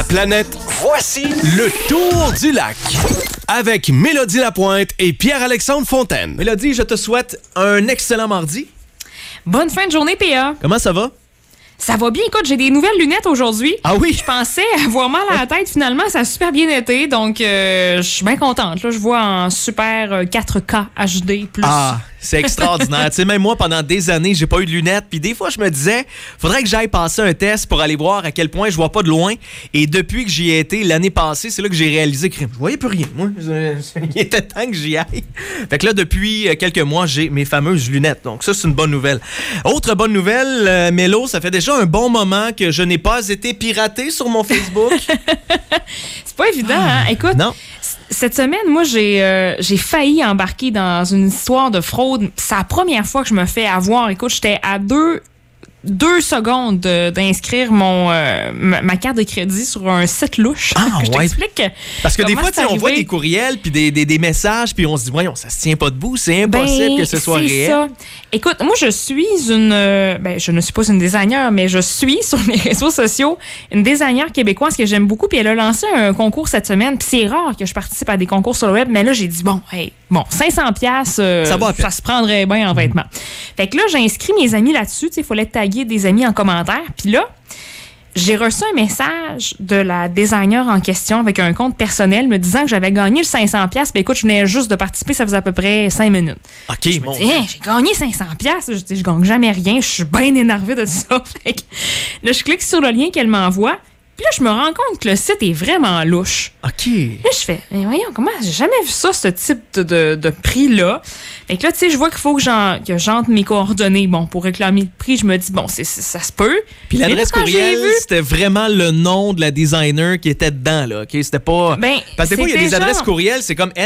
planète, voici le tour du lac. Avec Mélodie Lapointe et Pierre-Alexandre Fontaine. Mélodie, je te souhaite un excellent mardi. Bonne fin de journée, PA. Comment ça va? Ça va bien. Écoute, j'ai des nouvelles lunettes aujourd'hui. Ah oui? Je pensais avoir mal à la tête. Finalement, ça a super bien été. Donc, je suis bien contente. Là, je vois en super 4K HD+. Ah, c'est extraordinaire. Tu sais, même moi, pendant des années, j'ai pas eu de lunettes. Puis des fois, je me disais, faudrait que j'aille passer un test pour aller voir à quel point je vois pas de loin. Et depuis que j'y ai été l'année passée, c'est là que j'ai réalisé que je voyais plus rien. Moi, il était temps que j'y aille. Fait que là, depuis quelques mois, j'ai mes fameuses lunettes. Donc ça, c'est une bonne nouvelle. Autre bonne nouvelle, Mélo, ça fait déjà un bon moment que je n'ai pas été piraté sur mon Facebook. C'est pas évident, hein? Écoute, non. Cette semaine, moi, j'ai failli embarquer dans une histoire de fraude. C'est la première fois que je me fais avoir. Écoute, j'étais à deux secondes d'inscrire ma carte de crédit sur un site louche. Ah, je t'explique. Parce que des fois, on voit arrivé. des courriels puis des messages, puis on se dit, voyons, ça se tient pas debout, c'est impossible que ce soit réel. Ça. Écoute, moi, je suis je ne suis pas une designer, mais je suis sur les réseaux sociaux une designer québécoise que j'aime beaucoup, puis elle a lancé un concours cette semaine, puis c'est rare que je participe à des concours sur le web, mais là, j'ai dit, 500$, ça se prendrait bien en vêtements. Fait que là, j'ai inscrit mes amis là-dessus, il fallait taguer des amis en commentaire, puis là, j'ai reçu un message de la designer en question avec un compte personnel me disant que j'avais gagné le 500$. Ben écoute, je venais juste de participer, ça faisait à peu près 5 minutes. OK, je me dis, j'ai gagné 500$. Je dis, je gagne jamais rien. Je suis bien énervée de ça. Fait que, là, je clique sur le lien qu'elle m'envoie. Puis là, je me rends compte que le site est vraiment louche. OK. Là, je fais, mais voyons, comment j'ai jamais vu ça, ce type de prix-là. Fait que là, tu sais, je vois qu'il faut que j'entre mes coordonnées, pour réclamer le prix. Je me dis, ça se peut. Puis l'adresse courriel, c'était vraiment le nom de la designer qui était dedans, là. OK? C'était pas. Parce que des fois, il y a des adresses courriel, c'est comme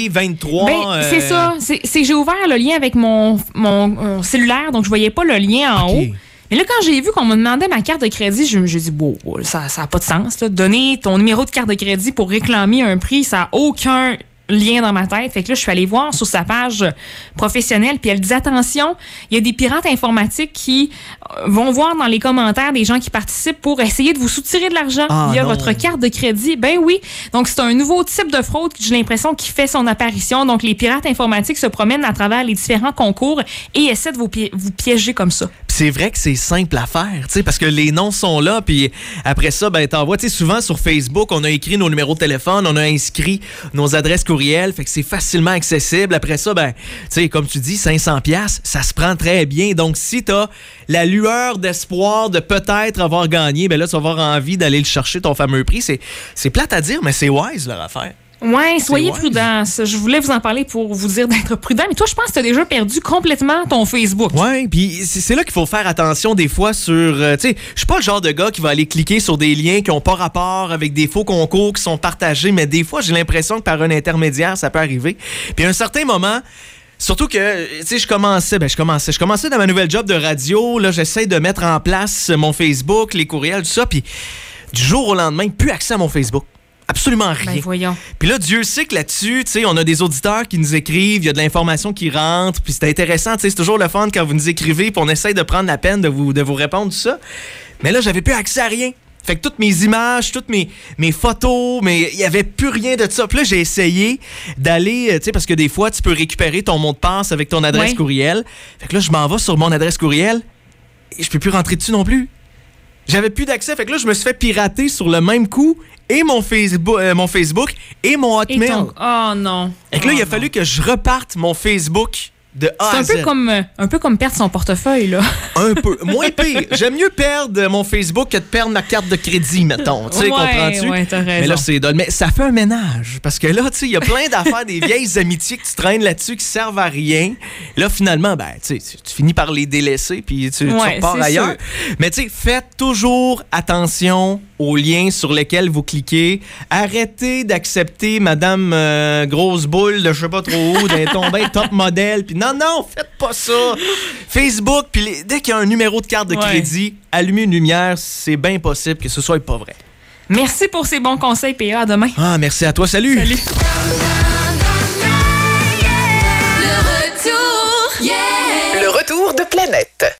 NB23. C'est ça. C'est j'ai ouvert le lien avec mon cellulaire, donc je voyais pas le lien en haut. Mais là, quand j'ai vu qu'on me demandait ma carte de crédit, j'ai dit, ça n'a pas de sens. Là. Donner ton numéro de carte de crédit pour réclamer un prix, ça n'a aucun lien dans ma tête. Fait que là, je suis allée voir sur sa page professionnelle, puis elle dit, attention, il y a des pirates informatiques qui vont voir dans les commentaires des gens qui participent pour essayer de vous soutirer de l'argent via votre carte de crédit. Ben oui. Donc, c'est un nouveau type de fraude, j'ai l'impression, qui fait son apparition. Donc, les pirates informatiques se promènent à travers les différents concours et essaient de vous piéger comme ça. C'est vrai que c'est simple à faire, tu sais, parce que les noms sont là, puis après ça, t'envoies, tu sais, souvent sur Facebook, on a écrit nos numéros de téléphone, on a inscrit nos adresses courriel, fait que c'est facilement accessible. Après ça, tu sais, comme tu dis, 500$, ça se prend très bien. Donc, si t'as la lueur d'espoir de peut-être avoir gagné, là, tu vas avoir envie d'aller le chercher, ton fameux prix. C'est plate à dire, mais c'est wise, leur affaire. Oui, soyez prudents. Je voulais vous en parler pour vous dire d'être prudent. Mais toi, je pense que tu as déjà perdu complètement ton Facebook. Oui, puis c'est là qu'il faut faire attention des fois sur... tu sais, je suis pas le genre de gars qui va aller cliquer sur des liens qui n'ont pas rapport avec des faux concours qui sont partagés, mais des fois, j'ai l'impression que par un intermédiaire, ça peut arriver. Puis à un certain moment... Surtout que, tu sais, je commençais dans ma nouvelle job de radio. Là, j'essaie de mettre en place mon Facebook, les courriels, tout ça. Puis du jour au lendemain, plus accès à mon Facebook. Absolument rien. Voyons. Puis là, Dieu sait que là-dessus, tu sais, on a des auditeurs qui nous écrivent, il y a de l'information qui rentre, puis c'est intéressant, tu sais, c'est toujours le fun quand vous nous écrivez, puis on essaie de prendre la peine de vous répondre, tout ça. Mais là, j'avais plus accès à rien. Fait que toutes mes images, toutes mes photos, mais il y avait plus rien de ça. Puis là, j'ai essayé d'aller, tu sais, parce que des fois, tu peux récupérer ton mot de passe avec ton adresse courriel. Fait que là, je m'en vais sur mon adresse courriel et je peux plus rentrer dessus non plus. J'avais plus d'accès. Fait que là, je me suis fait pirater sur le même coup et mon Facebook et mon Hotmail. Oh non. Fait que là, il a fallu que je reparte mon Facebook de A à Z. C'est un peu comme perdre son portefeuille, là. Un peu. Moins pire. J'aime mieux perdre mon Facebook que de perdre ma carte de crédit, mettons. Tu sais, comprends-tu? Ouais, t'as raison. Mais là, c'est drôle. Mais ça fait un ménage. Parce que là, tu sais, il y a plein d'affaires, des vieilles amitiés que tu traînes là-dessus qui servent à rien. Là, finalement, tu finis par les délaisser puis tu repars ailleurs. Sûr. Mais tu sais, faites toujours attention aux liens sur lesquels vous cliquez. Arrêtez d'accepter Madame Grosse Boule de je sais pas trop où, d'un tombé top modèle. Puis non, faites pas ça. Facebook, puis dès qu'il y a un numéro de carte de crédit, allumez une lumière, c'est bien possible que ce soit pas vrai. Merci pour ces bons conseils, PA. À demain. Ah, merci à toi. Salut. Salut. Le retour de Planète.